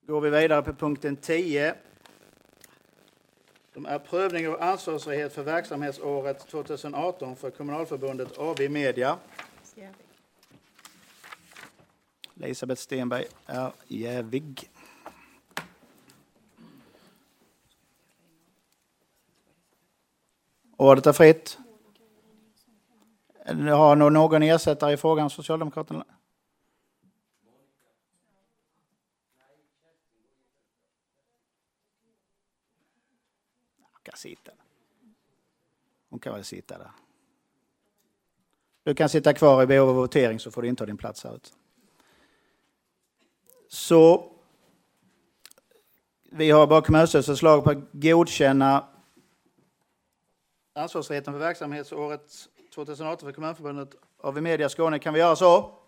Går vi vidare på punkten 10. De är prövning av ansvarsfrihet för verksamhetsåret 2018 för Kommunalförbundet AB Media. Elisabeth Stenberg är jävig. Ordet är fritt. Har någon ersättare i frågan, Socialdemokraterna? Hon kan väl sitta där. Du kan sitta kvar i behov av votering, så får du inte ha din plats här ute. Så vi har bakom oss ett förslag på att godkänna ansvarsfriheten för verksamhetsåret 2018 för Kommunförbundet AB Media Skåne. Kan vi göra så?